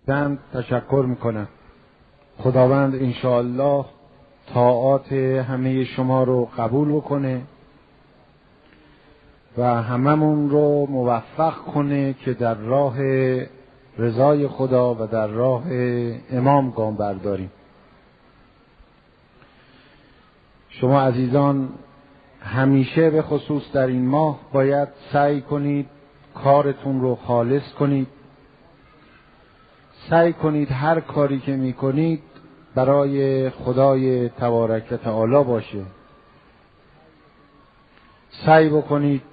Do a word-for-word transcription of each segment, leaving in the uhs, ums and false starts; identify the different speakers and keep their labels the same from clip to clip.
Speaker 1: دند تشکر میکنم. خداوند انشاءالله طاعات همه شما رو قبول بکنه و هممون رو موفق کنه که در راه رضای خدا و در راه امام گام برداریم. شما عزیزان همیشه به خصوص در این ماه باید سعی کنید کارتون رو خالص کنید. سعی کنید هر کاری که میکنید برای خدای تبارک و تعالی باشه. سعی بکنید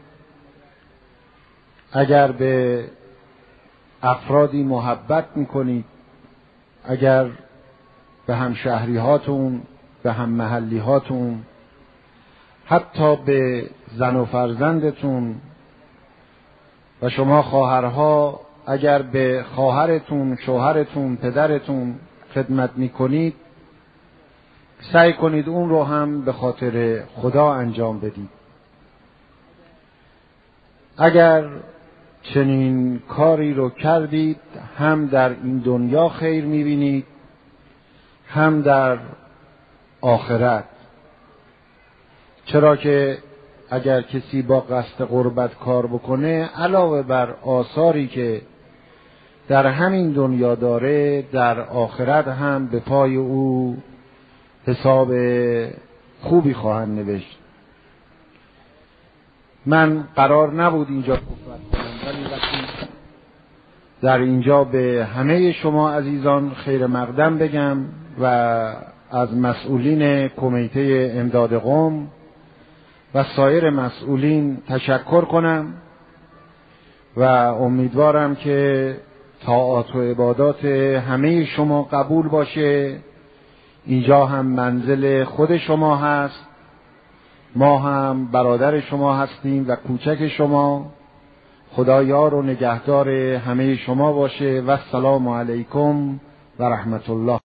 Speaker 1: اگر به افرادی محبت میکنید، اگر به همشهری هاتون، به هم محلی هاتون، حتی به زن و فرزندتون و شما خواهرها اگر به خواهرتون، شوهرتون، پدرتون خدمت میکنید، سعی کنید اون رو هم به خاطر خدا انجام بدید. اگر چنین کاری رو کردید هم در این دنیا خیر میبینید هم در آخرت، چرا که اگر کسی با قصد قربت کار بکنه علاوه بر آثاری که در همین دنیا داره در آخرت هم به پای او حساب خوبی خواهند نوشت. من قرار نبود اینجا صحبت کنم، ولی وقتی در اینجا به همه شما عزیزان خیر مقدم بگم و از مسئولین کمیته امداد قم و سایر مسئولین تشکر کنم و امیدوارم که طاعات و عبادات همه شما قبول باشه. اینجا هم منزل خود شما هست، ما هم برادر شما هستیم و کوچک شما. خدا یار و نگهدار همه شما باشه و السلام علیکم و رحمت الله.